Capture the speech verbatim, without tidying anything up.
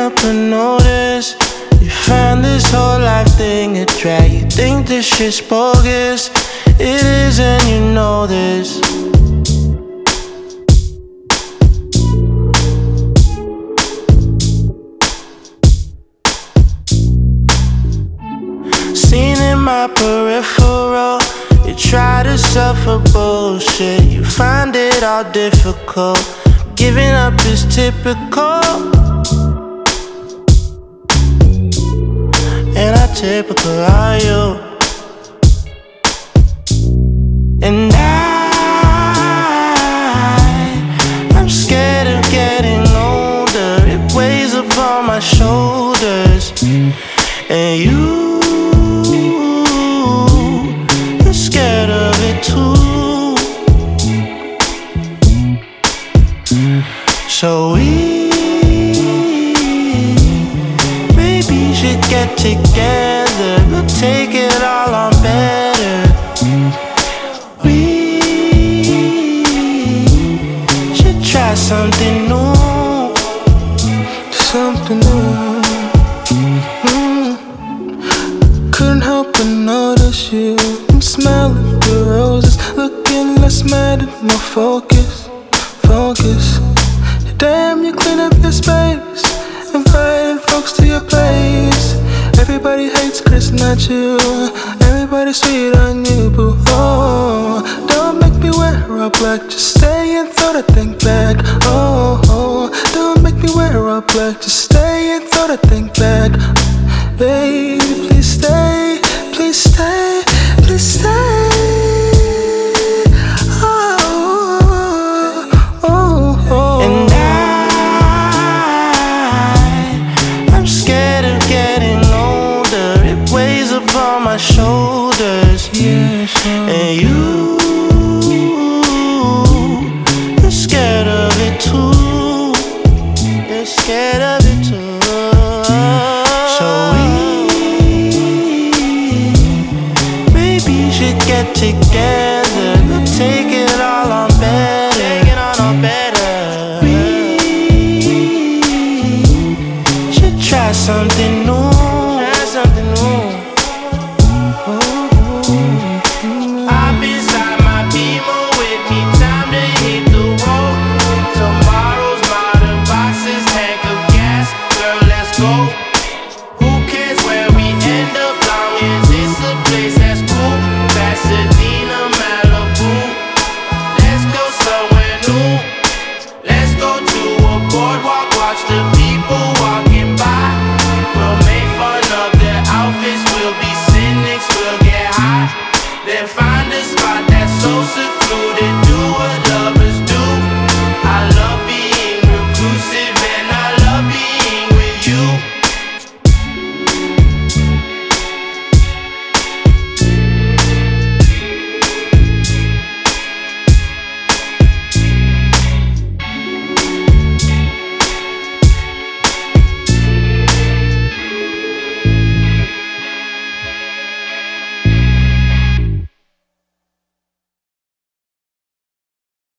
help but notice you find this whole life thing a drag. You think this shit's bogus, it is and you know this. Seen in my peripheral, you try to suffer bullshit, you find it all difficult. Giving up is typical, and how typical are you? And I, I'm scared of getting older. It weighs upon my shoulders. And you, you're scared of it too. So we maybe should get together. We'll take it all on better. We should try something new, something new. Mm. Couldn't help but notice you. I'm smelling the roses, looking less mad and more focused, focus. Damn, you clean up your space, inviting folks to your place. Everybody hates Chris, not you. Everybody sweet on you, boo. Oh, don't make me wear all black. Just stay and throw that thing back. Oh, oh, don't make me wear all black. Just stay and throw that thing back. Baby, please stay, please stay, please stay. My shoulders, yeah, sure. And you, you're scared of it too. You're scared of it too. So we maybe should get together.